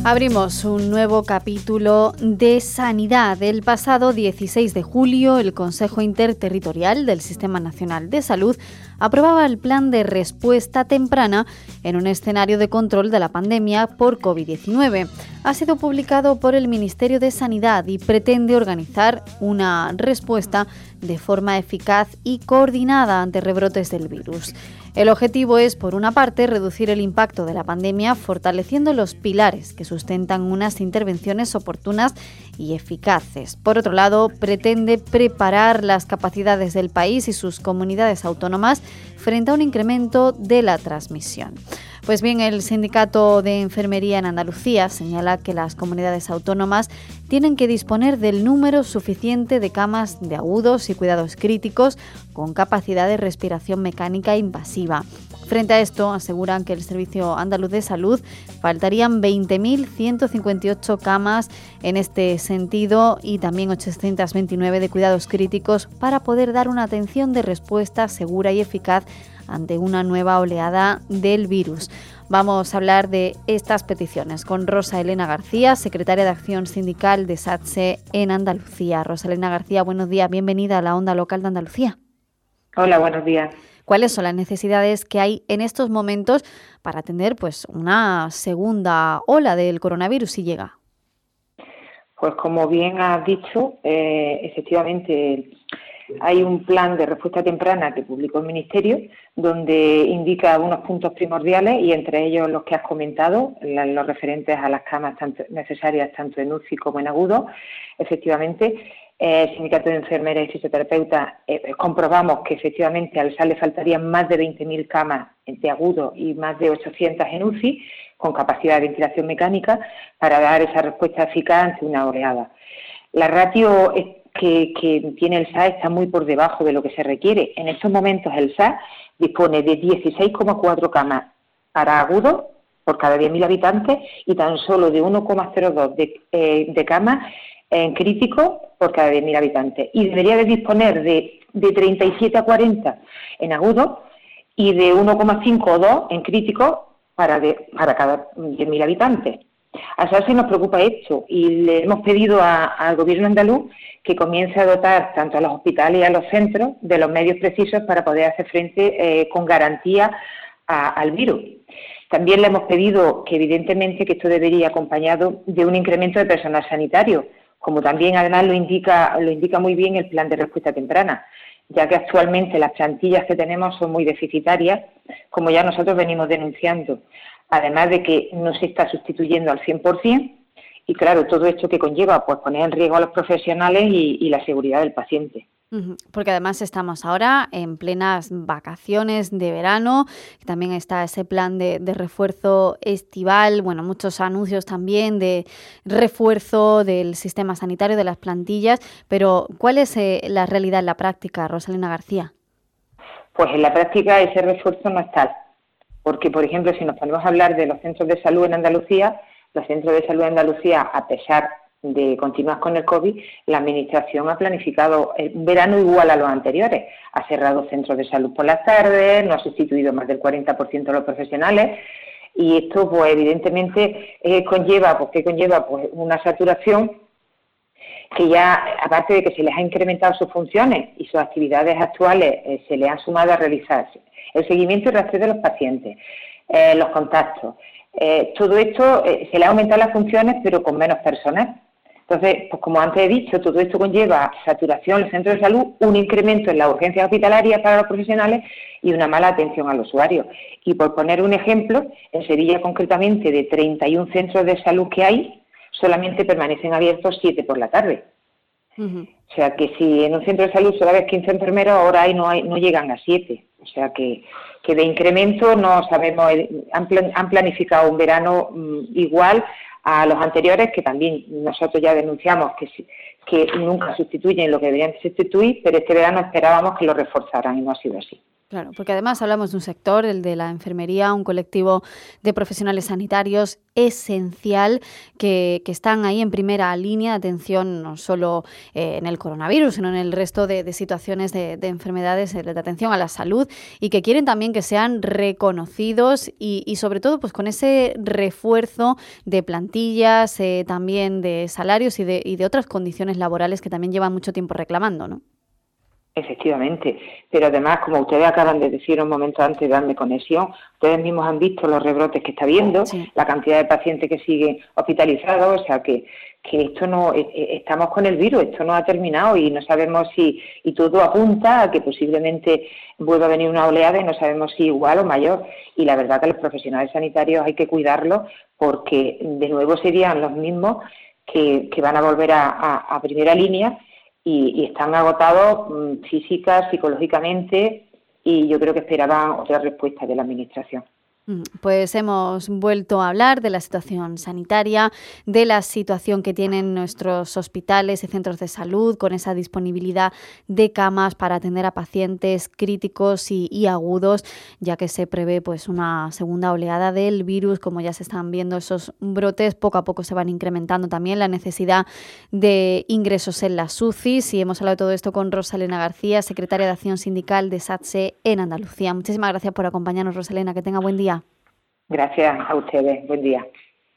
Abrimos un nuevo capítulo de sanidad. El pasado 16 de julio, el Consejo Interterritorial del Sistema Nacional de Salud aprobaba el plan de respuesta temprana en un escenario de control de la pandemia por COVID-19. Ha sido publicado por el Ministerio de Sanidad y pretende organizar una respuesta de forma eficaz y coordinada ante rebrotes del virus. El objetivo es, por una parte, reducir el impacto de la pandemia fortaleciendo los pilares que sustentan unas intervenciones oportunas y eficaces. Por otro lado, pretende preparar las capacidades del país y sus comunidades autónomas frente a un incremento de la transmisión. Pues bien, el Sindicato de Enfermería en Andalucía señala que las comunidades autónomas tienen que disponer del número suficiente de camas de agudos y cuidados críticos con capacidad de respiración mecánica invasiva. Frente a esto, aseguran que el Servicio Andaluz de Salud faltarían 20.158 camas en este sentido y también 829 de cuidados críticos para poder dar una atención de respuesta segura y eficaz ante una nueva oleada del virus. Vamos a hablar de estas peticiones con Rosa Elena García, secretaria de Acción Sindical de SATSE en Andalucía. Rosa Elena García, buenos días, bienvenida a la Onda Local de Andalucía. Hola, buenos días. ¿Cuáles son las necesidades que hay en estos momentos para atender una segunda ola del coronavirus si llega? Pues como bien has dicho, efectivamente hay un plan de respuesta temprana que publicó el Ministerio donde indica algunos puntos primordiales y entre ellos los que has comentado, los referentes a las camas necesarias tanto en UCI como en agudo. Efectivamente, el Sindicato de Enfermeras y Fisioterapeutas comprobamos que efectivamente al SAL le faltarían más de 20.000 camas de agudo y más de 800 en UCI con capacidad de ventilación mecánica para dar esa respuesta eficaz ante una oleada. La ratio que tiene el SAS está muy por debajo de lo que se requiere. En estos momentos el SAS dispone de 16,4 camas para agudo por cada 10.000 habitantes y tan solo de 1,02 de camas en crítico por cada 10.000 habitantes. Y debería de disponer de 37 a 40 en agudo y de 1,5 o 2 en crítico para cada 10.000 habitantes. A SATSE nos preocupa esto y le hemos pedido al Gobierno andaluz que comience a dotar tanto a los hospitales y a los centros de los medios precisos para poder hacer frente con garantía al virus. También le hemos pedido que evidentemente que esto debería ir acompañado de un incremento de personal sanitario, como también además lo indica muy bien el plan de respuesta temprana, ya que actualmente las plantillas que tenemos son muy deficitarias, como ya nosotros venimos denunciando, además de que no se está sustituyendo al 100%, y claro, todo esto que conlleva pues poner en riesgo a los profesionales y la seguridad del paciente. Porque además estamos ahora en plenas vacaciones de verano, también está ese plan de refuerzo estival, muchos anuncios también de refuerzo del sistema sanitario, de las plantillas, pero ¿cuál es la realidad en la práctica, Rosa Elena García? Pues en la práctica ese refuerzo no es tal, porque por ejemplo si nos ponemos a hablar de los centros de salud en Andalucía, los centros de salud de Andalucía, a pesar de continuar con el COVID, la Administración ha planificado un verano igual a los anteriores. Ha cerrado centros de salud por las tardes, no ha sustituido más del 40% de los profesionales y esto pues evidentemente conlleva una saturación que ya, aparte de que se les ha incrementado sus funciones y sus actividades actuales, se les han sumado a realizarse el seguimiento y rastreo de los pacientes, los contactos. Todo esto se le ha aumentado las funciones, pero con menos personal. Entonces, pues como antes he dicho, todo esto conlleva saturación en el centro de salud, un incremento en las urgencias hospitalarias para los profesionales y una mala atención al usuario. Y por poner un ejemplo, en Sevilla concretamente, de 31 centros de salud que hay, solamente permanecen abiertos 7 por la tarde. O sea que si en un centro de salud solo ves 15 enfermeros, ahora no llegan a 7. O sea que de incremento no sabemos, han planificado un verano igual a los anteriores, que también nosotros ya denunciamos que nunca sustituyen lo que deberían sustituir, pero este verano esperábamos que lo reforzaran y no ha sido así. Claro, porque además hablamos de un sector, el de la enfermería, un colectivo de profesionales sanitarios esencial que están ahí en primera línea de atención, no solo en el coronavirus, sino en el resto de situaciones de enfermedades, de atención a la salud, y que quieren también que sean reconocidos y sobre todo pues con ese refuerzo de plantillas, también de salarios y de otras condiciones laborales que también llevan mucho tiempo reclamando, ¿no? Efectivamente, pero además, como ustedes acaban de decir un momento antes de darme conexión, ustedes mismos han visto los rebrotes que está habiendo, Sí. la cantidad de pacientes que siguen hospitalizados, o sea que esto no, estamos con el virus, esto no ha terminado y no sabemos si, y todo apunta a que posiblemente vuelva a venir una oleada y no sabemos si igual o mayor. Y la verdad que los profesionales sanitarios hay que cuidarlos porque de nuevo serían los mismos que van a volver a primera línea y están agotados física, psicológicamente, y yo creo que esperaban otra respuesta de la Administración. Pues hemos vuelto a hablar de la situación sanitaria, de la situación que tienen nuestros hospitales y centros de salud, con esa disponibilidad de camas para atender a pacientes críticos y agudos, ya que se prevé pues una segunda oleada del virus. Como ya se están viendo esos brotes, poco a poco se van incrementando también la necesidad de ingresos en las UCIs, y hemos hablado de todo esto con Rosalena García, secretaria de Acción Sindical de SATSE en Andalucía. Muchísimas gracias por acompañarnos, Rosalena, que tenga buen día. Gracias a ustedes. Buen día.